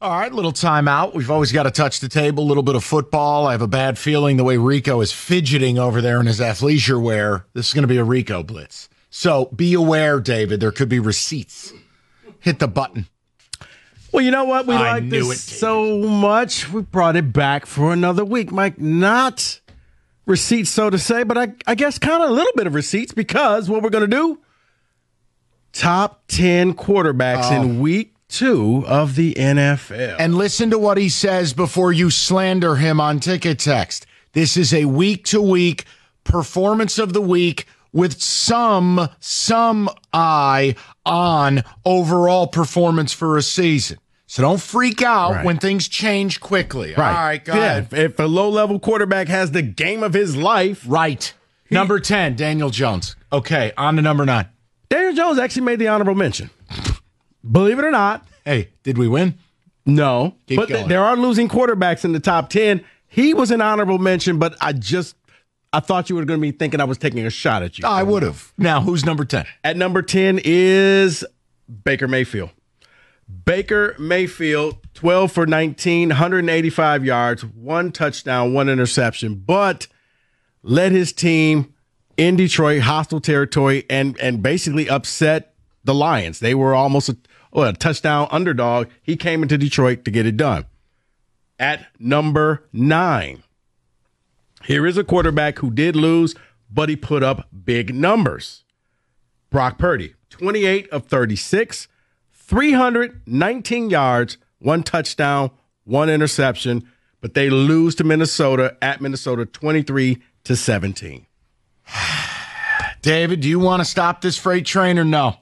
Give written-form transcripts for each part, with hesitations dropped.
All right, little timeout. We've always got to touch the table, a little bit of football. I have a bad feeling the way Rico is fidgeting over there in his athleisure wear. This is going to be a Rico blitz. So be aware, David, there could be receipts. Hit the button. Well, you know what? We like this so much, we brought it back for another week. Mike, not receipts, so to say, but I guess kind of a little bit of receipts because what we're going to do, top 10 quarterbacks in week 2 of the NFL. And listen to what he says before you slander him on Ticket Text. This is a week-to-week performance of the week with some eye on overall performance for a season. So don't freak out when things change quickly. Right. All right, go ahead. If a low-level quarterback has the game of his life. Right. Number 10, Daniel Jones. Okay, on to number 9. Daniel Jones actually made the honorable mention. Believe it or not. Hey, did we win? No. Keep but going. There are losing quarterbacks in the top 10. He was an honorable mention, but I thought you were going to be thinking I was taking a shot at you. I would have. Now, who's number 10? At number 10 is Baker Mayfield. Baker Mayfield, 12 for 19, 185 yards, 1 touchdown, 1 interception, but led his team in Detroit, hostile territory, and basically upset the Lions. They were almost a touchdown underdog. He came into Detroit to get it done. At number 9, here is a quarterback who did lose, but he put up big numbers. Brock Purdy, 28 of 36, 319 yards, 1 touchdown, 1 interception, but they lose to Minnesota at Minnesota 23-17. David, do you want to stop this freight train or no?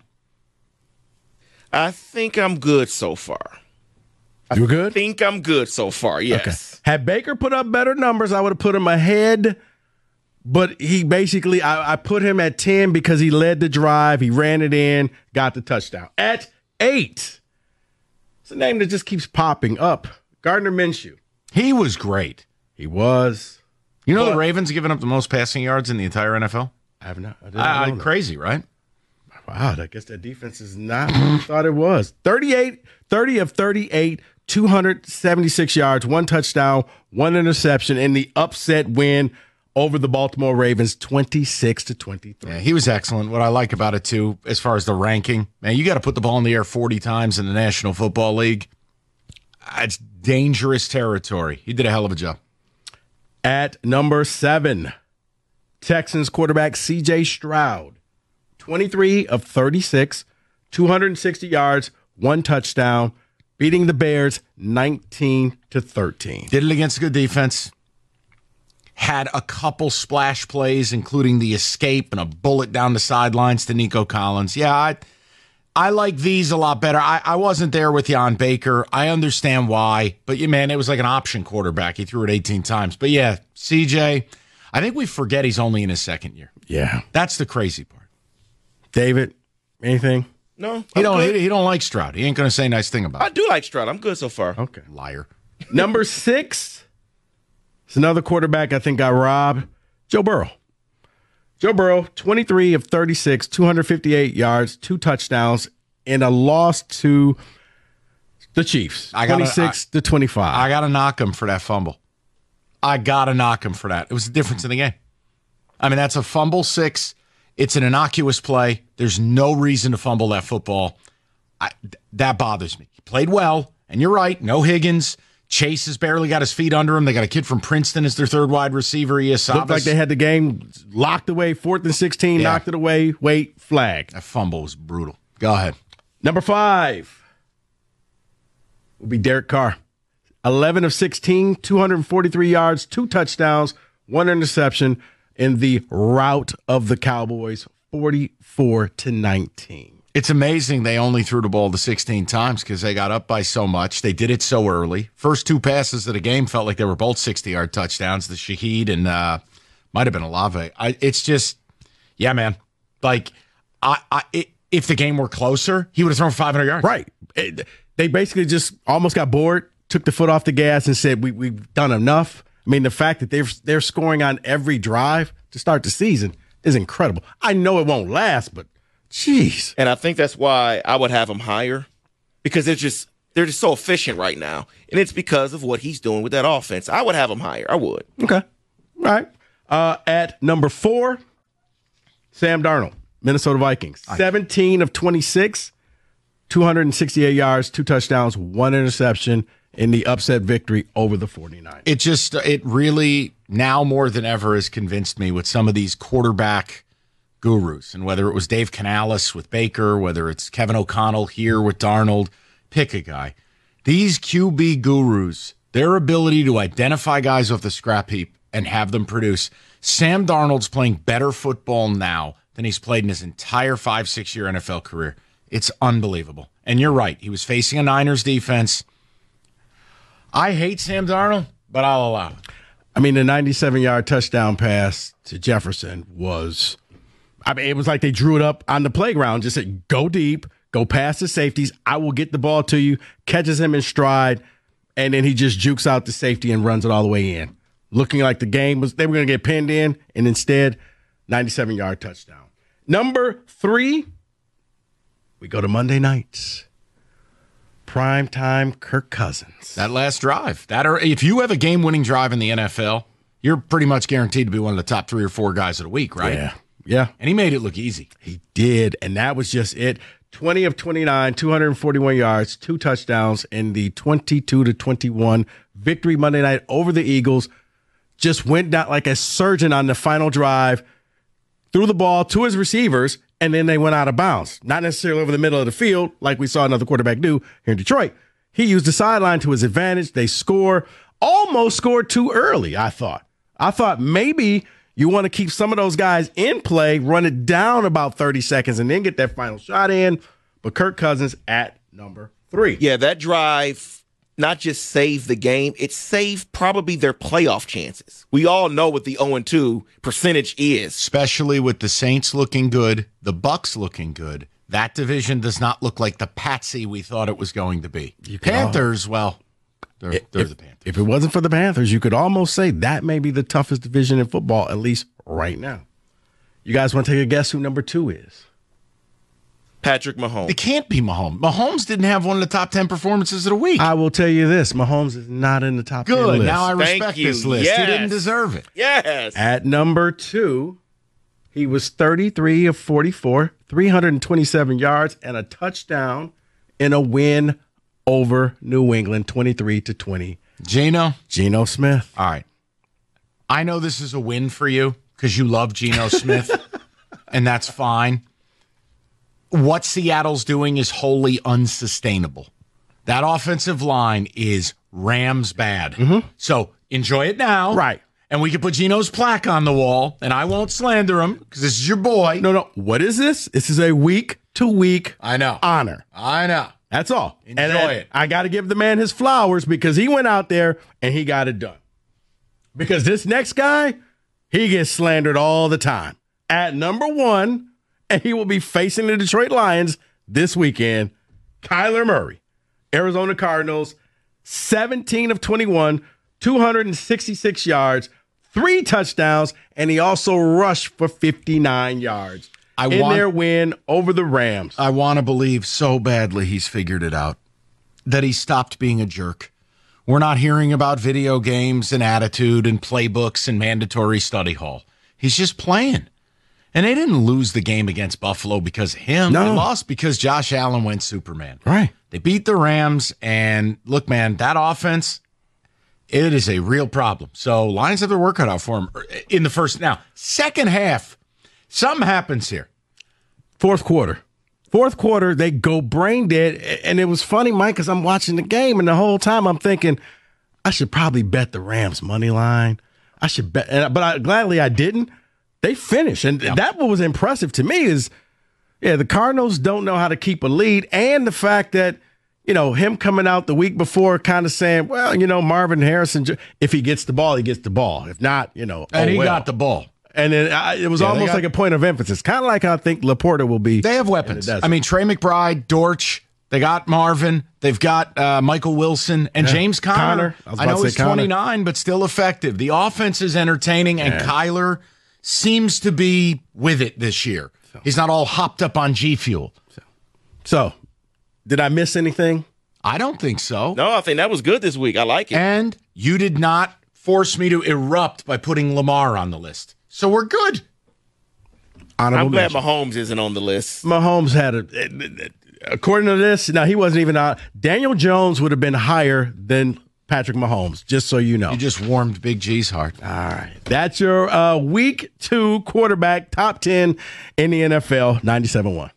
I think I'm good so far. You good? I think I'm good so far, yes. Okay. Had Baker put up better numbers, I would have put him ahead. But he basically, I put him at 10 because he led the drive. He ran it in, got the touchdown. At 8, it's a name that just keeps popping up. Gardner Minshew. He was great. He was. You know the Ravens have given up the most passing yards in the entire NFL? I have not. I didn't know that. Crazy, right? Wow, I guess that defense is not what I thought it was. 30 of 38, 276 yards, 1 touchdown, 1 interception in the upset win over the Baltimore Ravens, 26-23. Yeah, he was excellent. What I like about it, too, as far as the ranking, man, you got to put the ball in the air 40 times in the National Football League. It's dangerous territory. He did a hell of a job. At number 7, Texans quarterback C.J. Stroud. 23 of 36, 260 yards, 1 touchdown, beating the Bears 19-13. Did it against a good defense. Had a couple splash plays, including the escape and a bullet down the sidelines to Nico Collins. Yeah, I like these a lot better. I wasn't there with you on Baker. I understand why. But, yeah, man, it was like an option quarterback. He threw it 18 times. But, yeah, CJ, I think we forget he's only in his second year. Yeah. That's the crazy part. David, anything? No, he don't like Stroud. He ain't going to say a nice thing about it. I do like Stroud. I'm good so far. Okay. Liar. Number 6, it's another quarterback I think got robbed, Joe Burrow. Joe Burrow, 23 of 36, 258 yards, 2 touchdowns, in a loss to the Chiefs, 26-25. I got to knock him for that fumble. I got to knock him for that. It was the difference in the game. I mean, that's a fumble 6. It's an innocuous play. There's no reason to fumble that football. That bothers me. He played well, and you're right, no Higgins. Chase has barely got his feet under him. They got a kid from Princeton as their third wide receiver. Looked like they had the game locked away, 4th and 16, knocked it away, wait, flag. That fumble was brutal. Go ahead. Number 5 will be Derek Carr. 11 of 16, 243 yards, 2 touchdowns, 1 interception in the rout of the Cowboys, 44-19. It's amazing they only threw the ball the 16 times because they got up by so much. They did it so early. First 2 passes of the game felt like they were both 60-yard touchdowns, the Shaheed and might have been Olave. It's just, yeah, man. Like, if the game were closer, he would have thrown 500 yards. Right. They basically just almost got bored, took the foot off the gas and said, we've done enough. I mean, the fact that they're scoring on every drive to start the season is incredible. I know it won't last, but jeez. And I think that's why I would have him higher, because They're just so efficient right now, and it's because of what he's doing with that offense. I would have him higher. I would. Okay. All right. At number 4, Sam Darnold, Minnesota Vikings. 17 of 26, 268 yards, 2 touchdowns, 1 interception in the upset victory over the 49ers. It really, now more than ever, has convinced me with some of these quarterback gurus, and whether it was Dave Canales with Baker, whether it's Kevin O'Connell here with Darnold, pick a guy. These QB gurus, their ability to identify guys off the scrap heap and have them produce. Sam Darnold's playing better football now than he's played in his entire 5-6 year NFL career. It's unbelievable. And you're right. He was facing a Niners defense. I hate Sam Darnold, but I'll allow it. I mean, the 97-yard touchdown pass to Jefferson was, it was like they drew it up on the playground, just said, go deep, go past the safeties. I will get the ball to you, catches him in stride, and then he just jukes out the safety and runs it all the way in. Looking like the game was, they were going to get pinned in, and instead, 97-yard touchdown. Number 3, we go to Monday nights. Primetime Kirk Cousins. That last drive. If you have a game-winning drive in the NFL, you're pretty much guaranteed to be one of the top 3 or 4 guys of the week, right? Yeah. And he made it look easy. He did, and that was just it. 20 of 29, 241 yards, 2 touchdowns in the 22-21 victory Monday night over the Eagles. Just went down like a surgeon on the final drive, threw the ball to his receivers, and then they went out of bounds. Not necessarily over the middle of the field like we saw another quarterback do here in Detroit. He used the sideline to his advantage. They almost scored too early, I thought. I thought maybe you want to keep some of those guys in play, run it down about 30 seconds, and then get that final shot in. But Kirk Cousins at number 3. Yeah, that drive not just saved the game, it saved probably their playoff chances. We all know what the 0-2 percentage is. Especially with the Saints looking good, the Bucks looking good. That division does not look like the patsy we thought it was going to be. Panthers, well, they're the Panthers. If it wasn't for the Panthers, you could almost say that may be the toughest division in football, at least right now. You guys want to take a guess who number 2 is? Patrick Mahomes. It can't be Mahomes. Mahomes didn't have one of the top 10 performances of the week. I will tell you this. Mahomes is not in the top 10 Good. list. Now I Thank respect you. this list. Yes. He didn't deserve it. Yes. At number 2, he was 33 of 44, 327 yards, and a touchdown in a win over New England, 23-20. Geno Smith. All right. I know this is a win for you because you love Geno Smith, and that's fine. What Seattle's doing is wholly unsustainable. That offensive line is Rams bad. Mm-hmm. So enjoy it now. Right. And we can put Geno's plaque on the wall, and I won't slander him because this is your boy. No. What is this? This is a week-to-week honor. I know. That's all. Enjoy it. I got to give the man his flowers because he went out there and he got it done. Because this next guy, he gets slandered all the time. At number 1, and he will be facing the Detroit Lions this weekend, Kyler Murray, Arizona Cardinals, 17 of 21, 266 yards, 3 touchdowns, and he also rushed for 59 yards their win over the Rams. I want to believe so badly he's figured it out, that he stopped being a jerk. We're not hearing about video games and attitude and playbooks and mandatory study hall. He's just playing. And they didn't lose the game against Buffalo because of him. No. They lost because Josh Allen went Superman. Right. They beat the Rams, and look, man, that offense, it is a real problem. So Lions have their work cut out for them in the first. Now, second half, something happens here. Fourth quarter, they go brain dead. And it was funny, Mike, because I'm watching the game, and the whole time I'm thinking, I should probably bet the Rams money line. I should bet, but gladly I didn't. They finished, and that what was impressive to me is, the Cardinals don't know how to keep a lead, and the fact that, him coming out the week before kind of saying, well, Marvin Harrison, if he gets the ball, he gets the ball. If not, And he got the ball. And then it was almost like a point of emphasis, kind of like I think Laporta will be. They have weapons. I mean, Trey McBride, Dortch, they got Marvin, they've got Michael Wilson, and James Conner. I know he's 29, but still effective. The offense is entertaining, and Kyler seems to be with it this year. He's not all hopped up on G Fuel. So, did I miss anything? I don't think so. No, I think that was good this week. I like it. And you did not force me to erupt by putting Lamar on the list. So we're good. Honorable I'm glad mention. Mahomes isn't on the list. Mahomes had according to this, now he wasn't even on. Daniel Jones would have been higher than Patrick Mahomes, just so you know. You just warmed Big G's heart. All right. That's your week 2 quarterback top 10 in the NFL, 97-1.